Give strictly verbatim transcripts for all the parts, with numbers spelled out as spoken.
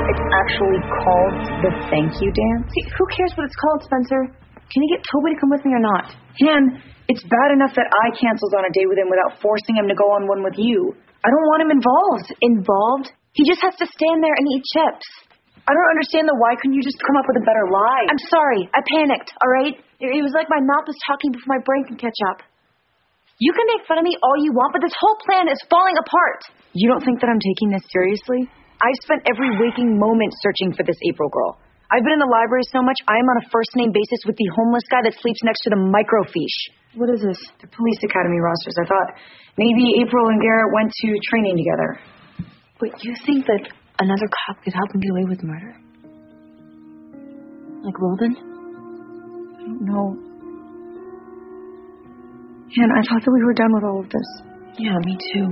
It's actually called the thank you dance. See, who cares what it's called, Spencer? Can you get Toby to come with me or not? Han, it's bad enough that I cancels on a date with him without forcing him to go on one with you. I don't want him involved. Involved? He just has to stand there and eat chips. I don't understand the why couldn't you just come up with a better lie? I'm sorry. I panicked, all right? It, it was like my mouth was talking before my brain could catch up. You can make fun of me all you want, but this whole plan is falling apart. You don't think that I'm taking this seriously? I've spent every waking moment searching for this April girl. I've been in the library so much, I am on a first-name basis with the homeless guy that sleeps next to the microfiche. What is this? The police academy rosters. I thought maybe April and Garrett went to training together. Wait, you think that another cop could help him get away with murder? Like Wilden? I don't know. Han, I thought that we were done with all of this. Yeah, me too.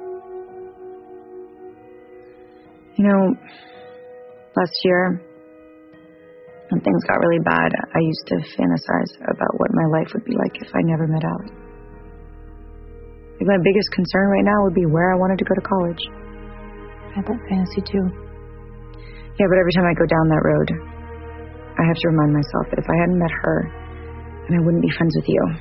You know, last year, when things got really bad, I used to fantasize about what my life would be like if I never met Allie. Like, my biggest concern right now would be where I wanted to go to college. I had that fantasy too. Yeah, but every time I go down that road, I have to remind myself that if I hadn't met her, then I wouldn't be friends with you.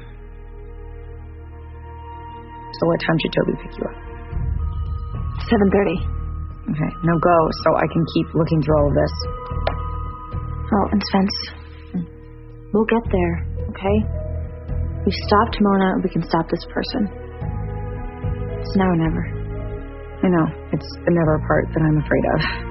So what time should Toby pick you up? seven thirty. Okay, now go so I can keep looking through all of this. Oh, and Spence, mm. we'll get there, okay? We've stopped Mona, we can stop this person. It's now or never. I know, it's the never part that I'm afraid of.